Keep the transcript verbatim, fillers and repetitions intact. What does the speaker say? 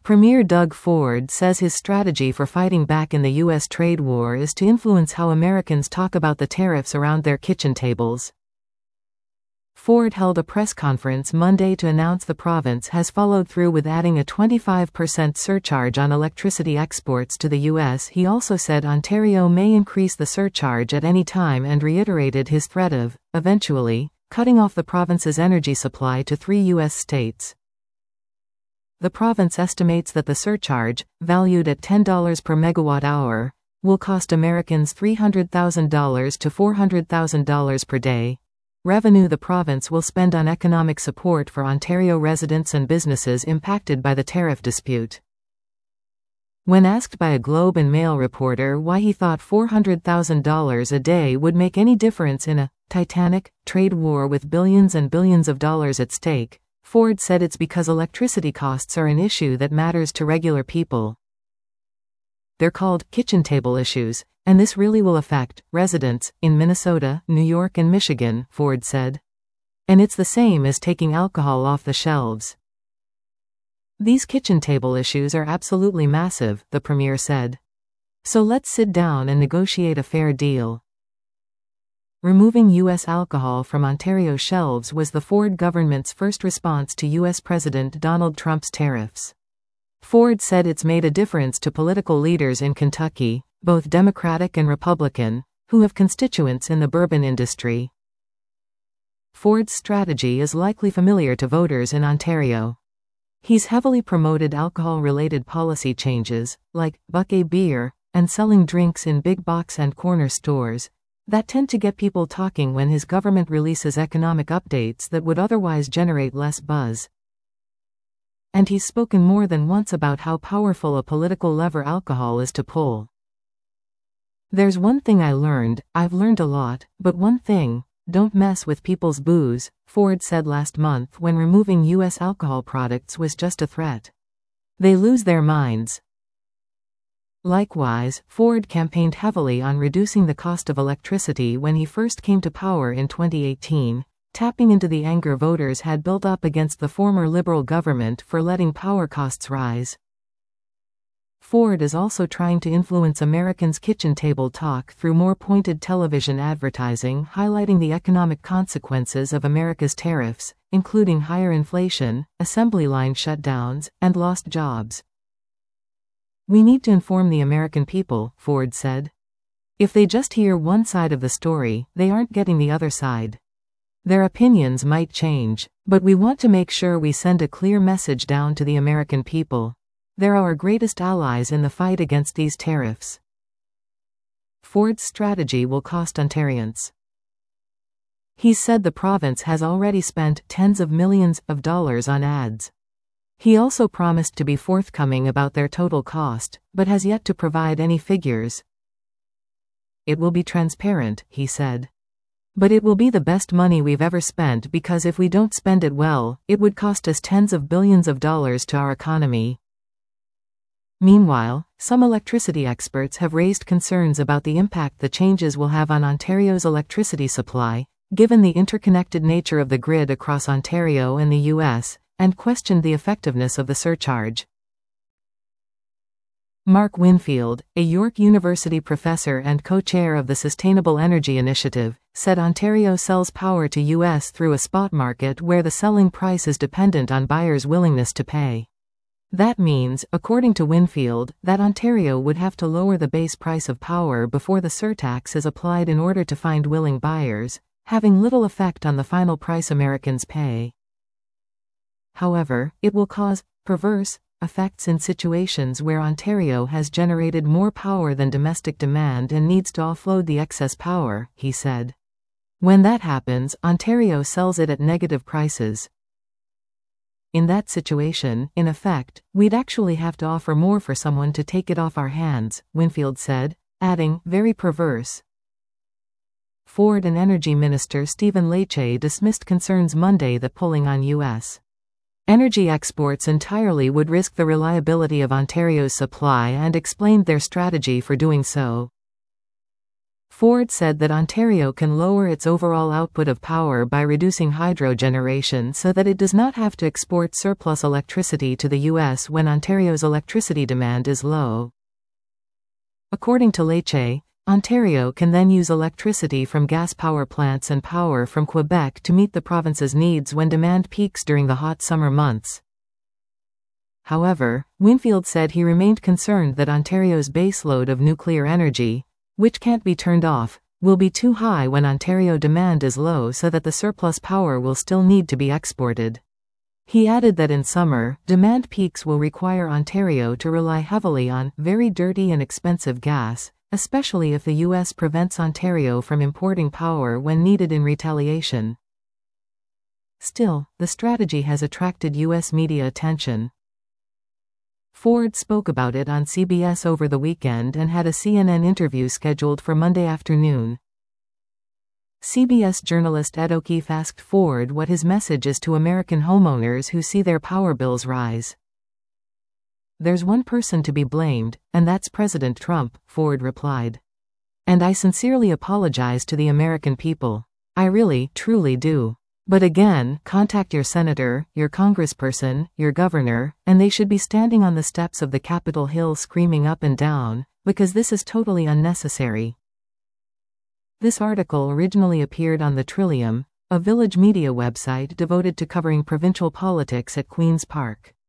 Premier Doug Ford says his strategy for fighting back in the U S trade war is to influence how Americans talk about the tariffs around their kitchen tables. Ford held a press conference Monday to announce the province has followed through with adding a twenty-five percent surcharge on electricity exports to the U S. He also said Ontario may increase the surcharge at any time and reiterated his threat of, eventually, cutting off the province's energy supply to three U S states. The province estimates that the surcharge, valued at ten dollars per megawatt hour, will cost Americans three hundred thousand dollars to four hundred thousand dollars per day. Revenue the province will spend on economic support for Ontario residents and businesses impacted by the tariff dispute. When asked by a Globe and Mail reporter why he thought four hundred thousand dollars a day would make any difference in a titanic trade war with billions and billions of dollars at stake, Ford said it's because electricity costs are an issue that matters to regular people. They're called kitchen table issues, and this really will affect residents in Minnesota, New York, and Michigan, Ford said. And it's the same as taking alcohol off the shelves. These kitchen table issues are absolutely massive, the premier said. So let's sit down and negotiate a fair deal. Removing U S alcohol from Ontario shelves was the Ford government's first response to U S President Donald Trump's tariffs. Ford said it's made a difference to political leaders in Kentucky, both Democratic and Republican, who have constituents in the bourbon industry. Ford's strategy is likely familiar to voters in Ontario. He's heavily promoted alcohol-related policy changes, like bucket beer, and selling drinks in big box and corner stores, that tend to get people talking when his government releases economic updates that would otherwise generate less buzz. And he's spoken more than once about how powerful a political lever alcohol is to pull. There's one thing I learned, I've learned a lot, but one thing, don't mess with people's booze, Ford said last month when removing U S alcohol products was just a threat. They lose their minds. Likewise, Ford campaigned heavily on reducing the cost of electricity when he first came to power in twenty eighteen, tapping into the anger voters had built up against the former Liberal government for letting power costs rise. Ford is also trying to influence Americans' kitchen table talk through more pointed television advertising highlighting the economic consequences of America's tariffs, including higher inflation, assembly line shutdowns, and lost jobs. We need to inform the American people, Ford said. If they just hear one side of the story, they aren't getting the other side. Their opinions might change, but we want to make sure we send a clear message down to the American people. They're our greatest allies in the fight against these tariffs. Ford's strategy will cost Ontarians. He said the province has already spent tens of millions of dollars on ads. He also promised to be forthcoming about their total cost, but has yet to provide any figures. It will be transparent, he said. But it will be the best money we've ever spent because if we don't spend it well, it would cost us tens of billions of dollars to our economy. Meanwhile, some electricity experts have raised concerns about the impact the changes will have on Ontario's electricity supply, given the interconnected nature of the grid across Ontario and the U S, and questioned the effectiveness of the surcharge. Mark Winfield, a York University professor and co-chair of the Sustainable Energy Initiative, said Ontario sells power to U S through a spot market where the selling price is dependent on buyers' willingness to pay. That means, according to Winfield, that Ontario would have to lower the base price of power before the surtax is applied in order to find willing buyers, having little effect on the final price Americans pay. However, it will cause perverse effects in situations where Ontario has generated more power than domestic demand and needs to offload the excess power, he said. When that happens, Ontario sells it at negative prices. In that situation, in effect, we'd actually have to offer more for someone to take it off our hands, Winfield said, adding, very perverse. Ford and Energy Minister Stephen Lecce dismissed concerns Monday that pulling on U S energy exports entirely would risk the reliability of Ontario's supply and explained their strategy for doing so. Ford said that Ontario can lower its overall output of power by reducing hydro generation so that it does not have to export surplus electricity to the U S when Ontario's electricity demand is low. According to Lecce, Ontario can then use electricity from gas power plants and power from Quebec to meet the province's needs when demand peaks during the hot summer months. However, Winfield said he remained concerned that Ontario's baseload of nuclear energy, which can't be turned off, will be too high when Ontario demand is low so that the surplus power will still need to be exported. He added that in summer, demand peaks will require Ontario to rely heavily on very dirty and expensive gas, especially if the U S prevents Ontario from importing power when needed in retaliation. Still, the strategy has attracted U S media attention. Ford spoke about it on C B S over the weekend and had a C N N interview scheduled for Monday afternoon. C B S journalist Ed O'Keefe asked Ford what his message is to American homeowners who see their power bills rise. "There's one person to be blamed, and that's President Trump," Ford replied. "And I sincerely apologize to the American people. I really, truly do. But again, contact your senator, your congressperson, your governor, and they should be standing on the steps of the Capitol Hill screaming up and down, because this is totally unnecessary." This article originally appeared on the Trillium, a Village Media website devoted to covering provincial politics at Queen's Park.